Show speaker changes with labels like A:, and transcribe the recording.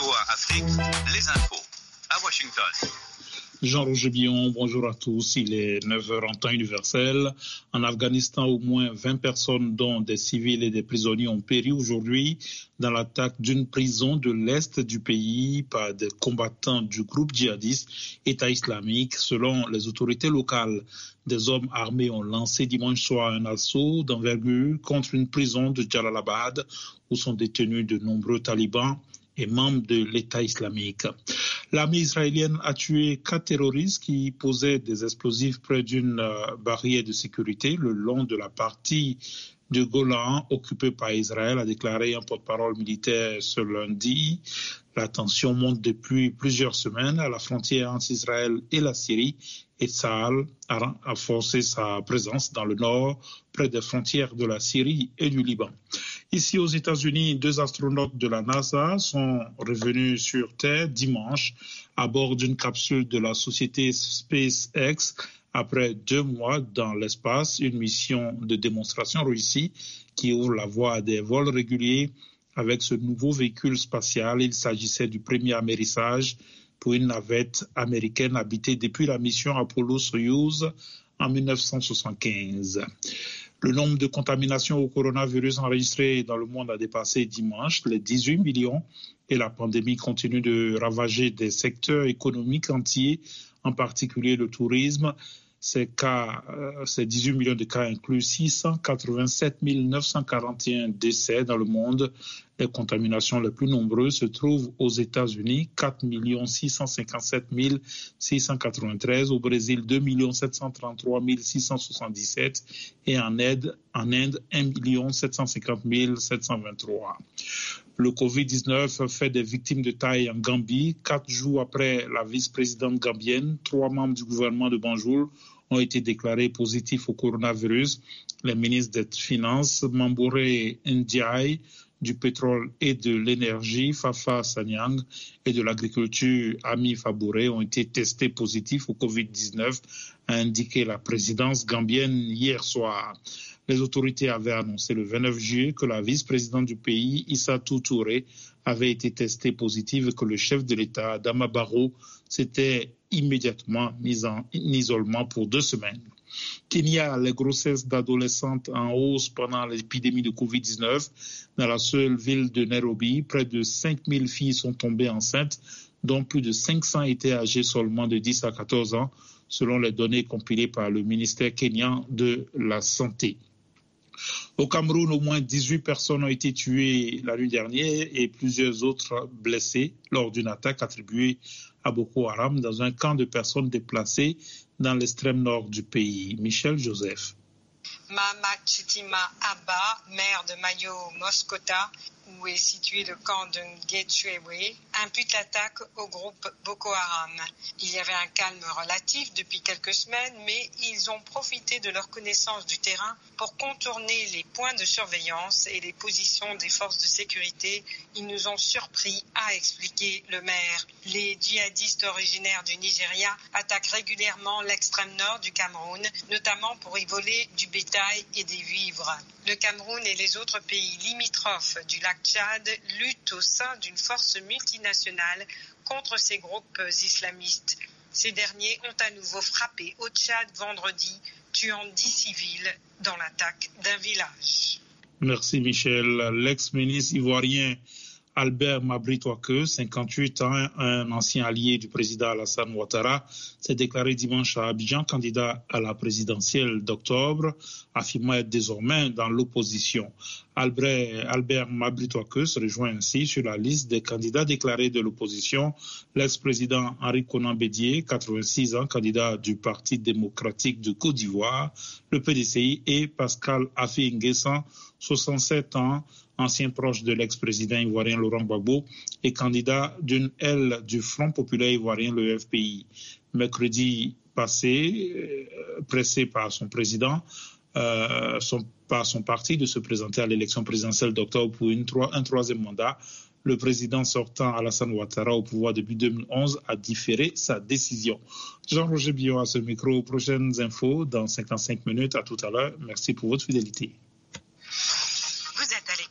A: VOA Afrique, les infos à Washington.
B: Jean-Roger Billon, bonjour à tous. Il est 9h en temps universel. En Afghanistan, au moins 20 personnes, dont des civils et des prisonniers, ont péri aujourd'hui dans l'attaque d'une prison de l'Est du pays par des combattants du groupe djihadiste État islamique. Selon les autorités locales, des hommes armés ont lancé dimanche soir un assaut d'envergure contre une prison de Jalalabad où sont détenus de nombreux talibans et membres de l'État islamique. L'armée israélienne a tué 4 terroristes qui posaient des explosifs près d'une barrière de sécurité le long de la partie du Golan occupée par Israël, a déclaré un porte-parole militaire ce lundi. La tension monte depuis plusieurs semaines à la frontière entre Israël et la Syrie et Tsahal a forcé sa présence dans le nord, près des frontières de la Syrie et du Liban. Ici aux États-Unis, 2 astronautes de la NASA sont revenus sur Terre dimanche à bord d'une capsule de la société SpaceX après 2 mois dans l'espace, une mission de démonstration réussie qui ouvre la voie à des vols réguliers avec ce nouveau véhicule spatial. Il s'agissait du premier amérissage pour une navette américaine habitée depuis la mission Apollo-Soyouz en 1975. Le nombre de contaminations au coronavirus enregistrées dans le monde a dépassé dimanche les 18 millions et la pandémie continue de ravager des secteurs économiques entiers, en particulier le tourisme. Ces 18 millions de cas incluent 687 941 décès dans le monde. Les contaminations les plus nombreuses se trouvent aux États-Unis, 4 657 693, au Brésil, 2 733 677 et en Inde, 1 750 723. Le Covid-19 fait des victimes de taille en Gambie. 4 jours après la vice-présidente gambienne, 3 membres du gouvernement de Banjul ont été déclarés positifs au coronavirus. Les ministres des Finances, Mambouré Ndiaye, du pétrole et de l'énergie, Fafa Sanyang, et de l'agriculture, Ami Fabouré, ont été testés positifs au Covid-19, a indiqué la présidence gambienne hier soir. Les autorités avaient annoncé le 29 juillet que la vice-présidente du pays, Issatou Touré, avait été testée positive et que le chef de l'État, Adama Barrow, s'était immédiatement mis en isolement pour 2 semaines. Kenya, les grossesses d'adolescentes en hausse pendant l'épidémie de Covid-19. Dans la seule ville de Nairobi, près de 5000 filles sont tombées enceintes, dont plus de 500 étaient âgées seulement de 10 à 14 ans, selon les données compilées par le ministère kenyan de la Santé. Au Cameroun, au moins 18 personnes ont été tuées la nuit dernière et plusieurs autres blessées lors d'une attaque attribuée à Boko Haram dans un camp de personnes déplacées dans l'extrême nord du pays. Michel Joseph.
C: Mahamat Chitima Abba, maire de Mayo Moskota, où est situé le camp de Ngetchwewe, impute l'attaque au groupe Boko Haram. Il y avait un calme relatif depuis quelques semaines, mais ils ont profité de leur connaissance du terrain pour contourner les points de surveillance et les positions des forces de sécurité. Ils nous ont surpris, a expliqué le maire. Les djihadistes originaires du Nigeria attaquent régulièrement l'extrême nord du Cameroun, notamment pour y voler du bétail et des vivres. Le Cameroun et les autres pays limitrophes du lac Tchad luttent au sein d'une force multinationale contre ces groupes islamistes. Ces derniers ont à nouveau frappé au Tchad vendredi, tuant 10 civils dans l'attaque d'un village.
B: Merci Michel. L'ex-ministre ivoirien Albert Mabry-Touaqueux, 58 ans, un ancien allié du président Alassane Ouattara, s'est déclaré dimanche à Abidjan candidat à la présidentielle d'octobre, affirmant être désormais dans l'opposition. Albert Mabry-Touaqueux se rejoint ainsi sur la liste des candidats déclarés de l'opposition. L'ex-président Henri Konan Bédié, 86 ans, candidat du Parti démocratique de Côte d'Ivoire, le PDCI, et Pascal Affi N'Guessan, 67 ans, ancien proche de l'ex-président ivoirien Laurent Gbagbo et candidat d'une aile du Front populaire ivoirien, le FPI. Mercredi passé, pressé par son président, par son parti de se présenter à l'élection présidentielle d'octobre pour un 3e mandat, le président sortant Alassane Ouattara, au pouvoir depuis 2011, a différé sa décision. Jean-Roger Billon à ce micro. Prochaines infos dans 55 minutes. À tout à l'heure. Merci pour votre fidélité.